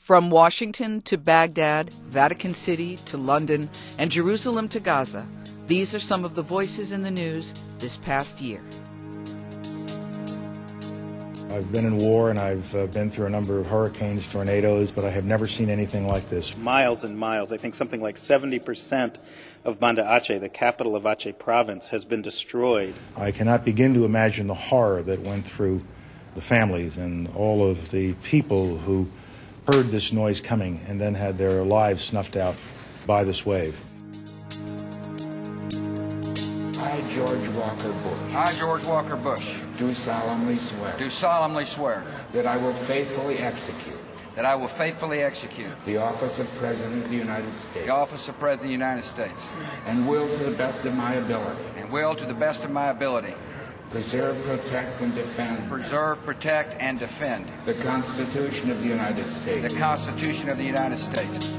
From Washington to Baghdad, Vatican City to London, and Jerusalem to Gaza, these are some of the voices in the news this past year. I've been in war and I've been through a number of hurricanes, tornadoes, but I have never seen anything like this. Miles and miles, I think something like 70% of Banda Aceh, the capital of Aceh province, has been destroyed. I cannot begin to imagine the horror that went through the families and all of the people who heard this noise coming and then had their lives snuffed out by this wave. I, George Walker Bush. I, George Walker Bush. Do solemnly swear. Do solemnly swear. That I will faithfully execute. That I will faithfully execute. The office of President of the United States. The office of President of the United States. And will to the best of my ability. And will to the best of my ability. Preserve, protect, and defend. Preserve, protect, and defend. The Constitution of the United States. The Constitution of the United States.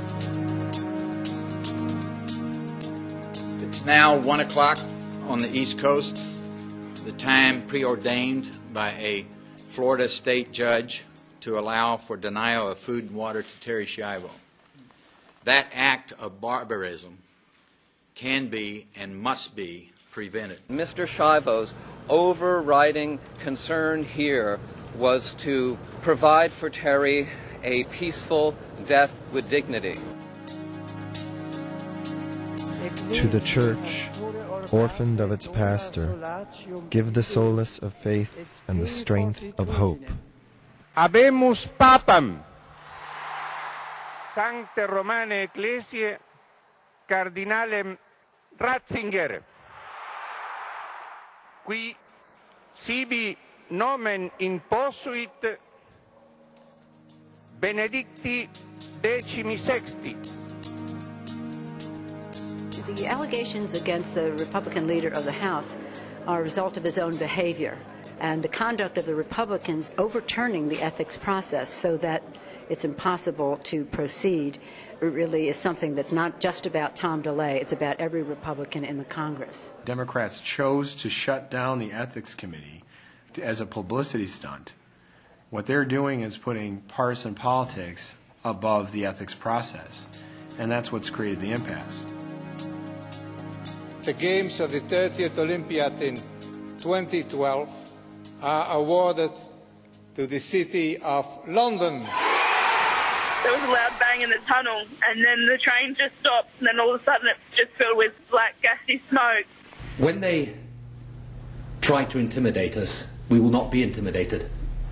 It's now 1 o'clock on the East Coast, the time preordained by a Florida state judge to allow for denial of food and water to Terri Schiavo. That act of barbarism can be and must be prevented. Mr. Schiavo's overriding concern here was to provide for Terri a peaceful death with dignity. To the church, orphaned of its pastor, give the solace of faith and the strength of hope. Habemus Papam, Sancte Romane Ecclesiae, Cardinalem Ratzinger, qui sibi nomen imposuit Benedicti XVI. The allegations against the Republican leader of the House are a result of his own behavior and the conduct of the Republicans overturning the ethics process so that it's impossible to proceed. It really is something that's not just about Tom DeLay, it's about every Republican in the Congress. Democrats chose to shut down the Ethics Committee as a publicity stunt. What they're doing is putting partisan politics above the ethics process, and that's what's created the impasse. The Games of the 30th Olympiad in 2012 are awarded to the city of London. There was a loud bang in the tunnel, and then the train just stopped, and then all of a sudden it just filled with black, gassy smoke. When they try to intimidate us, we will not be intimidated.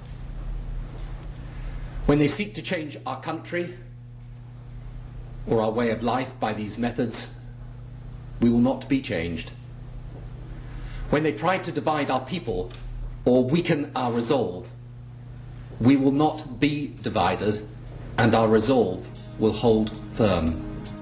When they seek to change our country or our way of life by these methods, we will not be changed. When they try to divide our people or weaken our resolve, we will not be divided, and our resolve will hold firm.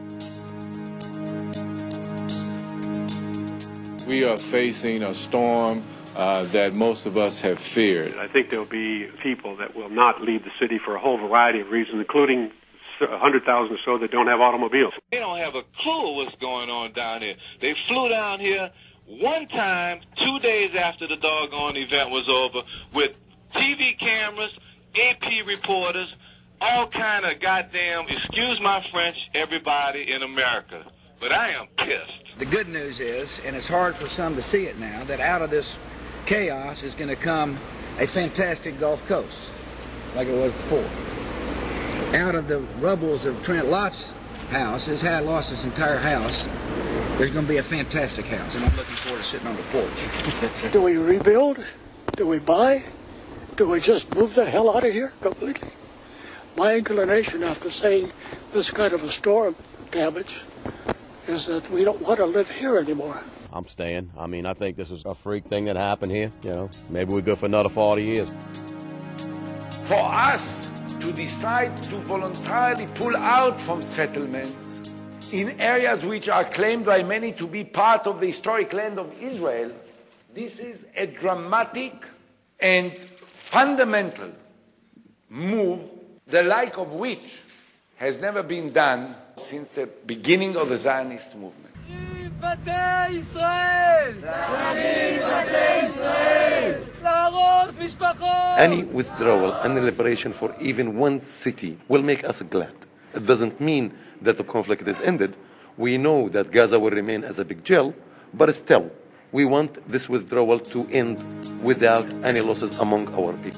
We are facing a storm that most of us have feared. I think there'll be people that will not leave the city for a whole variety of reasons, including 100,000 or so that don't have automobiles. They don't have a clue what's going on down here. They flew down here one time, 2 days after the doggone event was over, with TV cameras, AP reporters, all kind of goddamn, excuse my French, everybody in America. But I am pissed. The good news is, and it's hard for some to see it now, that out of this chaos is going to come a fantastic Gulf Coast, like it was before. Out of the rubbles of Trent Lott's house, his had lost his entire house, there's going to be a fantastic house, and I'm looking forward to sitting on the porch. Do we rebuild? Do we buy? Do we just move the hell out of here completely? My inclination after seeing this kind of a storm damage is that we don't want to live here anymore. I'm staying. I mean, I think this is a freak thing that happened here. You know, maybe we're good for another 40 years. For us to decide to voluntarily pull out from settlements in areas which are claimed by many to be part of the historic land of Israel, this is a dramatic and fundamental move, the like of which has never been done since the beginning of the Zionist movement. להרוס Any withdrawal, any liberation for even one city will make us glad. It doesn't mean that the conflict is ended. We know that Gaza will remain as a big jail, but still, we want this withdrawal to end without any losses among our people.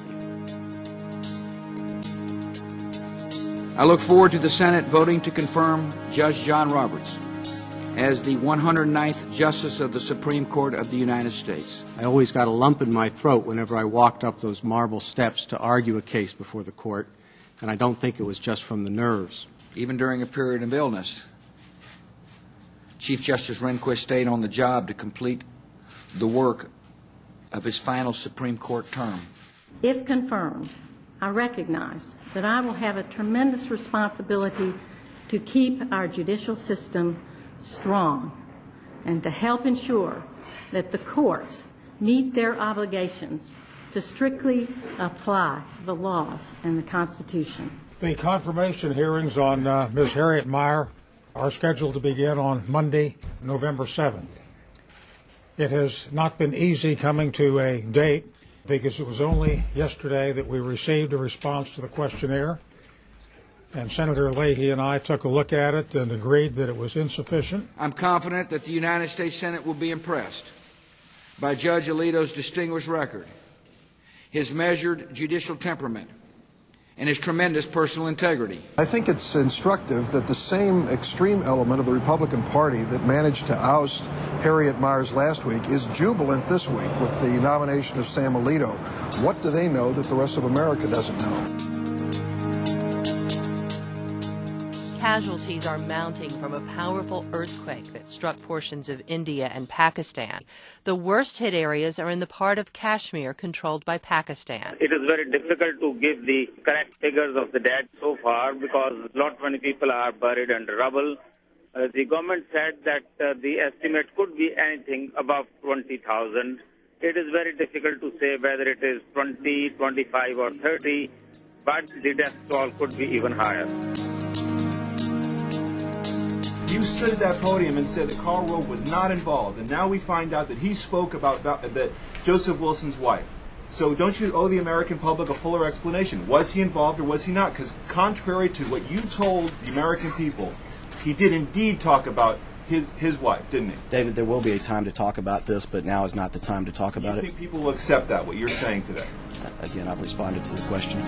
I look forward to the Senate voting to confirm Judge John Roberts as the 109th Justice of the Supreme Court of the United States. I always got a lump in my throat whenever I walked up those marble steps to argue a case before the court, and I don't think it was just from the nerves. Even during a period of illness, Chief Justice Rehnquist stayed on the job to complete the work of his final Supreme Court term. If confirmed, I recognize that I will have a tremendous responsibility to keep our judicial system strong and to help ensure that the courts meet their obligations to strictly apply the laws and the Constitution. The confirmation hearings on Ms. Harriet Mier are scheduled to begin on Monday, November 7th. It has not been easy coming to a date because it was only yesterday that we received a response to the questionnaire, and Senator Leahy and I took a look at it and agreed that it was insufficient. I'm confident that the United States Senate will be impressed by Judge Alito's distinguished record, his measured judicial temperament, and his tremendous personal integrity. I think it's instructive that the same extreme element of the Republican Party that managed to oust Harriet Miers last week is jubilant this week with the nomination of Sam Alito. What do they know that the rest of America doesn't know? Casualties are mounting from a powerful earthquake that struck portions of India and Pakistan. The worst-hit areas are in the part of Kashmir controlled by Pakistan. It is very difficult to give the correct figures of the dead so far because not many people are buried under rubble. The government said that the estimate could be anything above 20,000. It is very difficult to say whether it is 20, 25, or 30, but the death toll could be even higher. You stood at that podium and said that Karl Rove was not involved, and now we find out that he spoke about that Joseph Wilson's wife. So don't you owe the American public a fuller explanation? Was he involved or was he not? Because contrary to what you told the American people, he did indeed talk about his wife, didn't he? David, there will be a time to talk about this, but now is not the time to talk about it. Do you think people will accept that, what you're saying today? Again, I've responded to the question.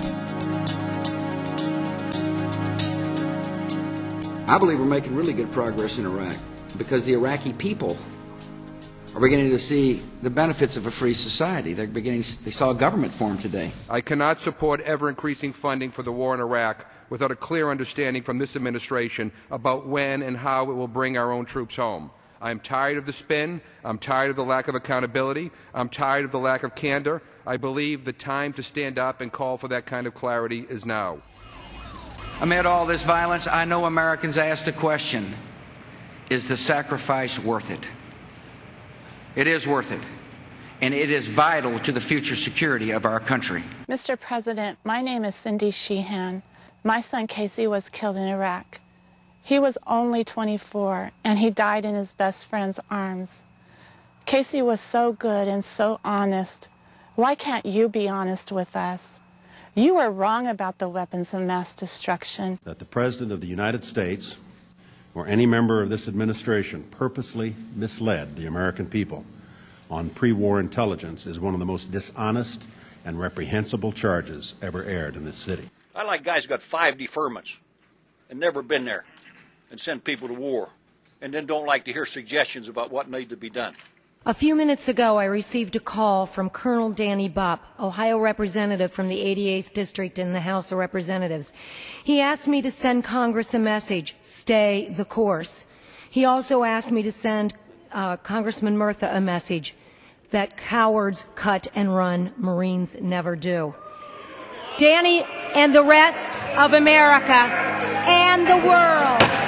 I believe we're making really good progress in Iraq because the Iraqi people are beginning to see the benefits of a free society. They saw a government form today. I cannot support ever-increasing funding for the war in Iraq without a clear understanding from this administration about when and how it will bring our own troops home. I'm tired of the spin. I'm tired of the lack of accountability. I'm tired of the lack of candor. I believe the time to stand up and call for that kind of clarity is now. Amid all this violence, I know Americans ask the question, is the sacrifice worth it? It is worth it, and it is vital to the future security of our country. Mr. President, my name is Cindy Sheehan. My son Casey was killed in Iraq. He was only 24, and he died in his best friend's arms. Casey was so good and so honest. Why can't you be honest with us? You were wrong about the weapons of mass destruction. That the President of the United States or any member of this administration purposely misled the American people on pre-war intelligence is one of the most dishonest and reprehensible charges ever aired in this city. I like guys who got 5 deferments and never been there and send people to war and then don't like to hear suggestions about what needs to be done. A few minutes ago, I received a call from Colonel Danny Bopp, Ohio representative from the 88th District in the House of Representatives. He asked me to send Congress a message, stay the course. He also asked me to send Congressman Murtha a message that cowards cut and run, Marines never do. Danny and the rest of America and the world.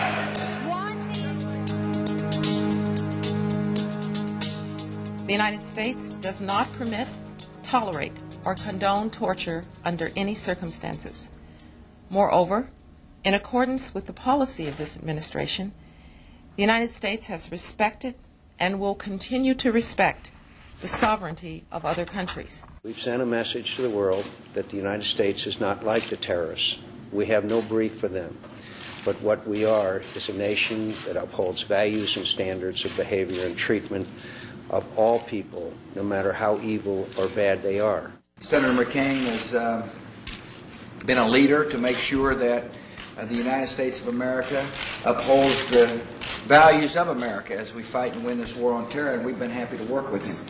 The United States does not permit, tolerate, or condone torture under any circumstances. Moreover, in accordance with the policy of this administration, the United States has respected and will continue to respect the sovereignty of other countries. We've sent a message to the world that the United States is not like the terrorists. We have no brief for them. But what we are is a nation that upholds values and standards of behavior and treatment of all people, no matter how evil or bad they are. Senator McCain has been a leader to make sure that the United States of America upholds the values of America as we fight and win this war on terror, and we've been happy to work with him.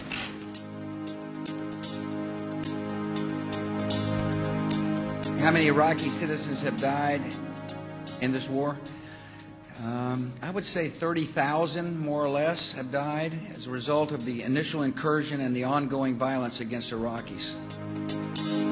How many Iraqi citizens have died in this war? I would say 30,000, more or less, have died as a result of the initial incursion and the ongoing violence against Iraqis.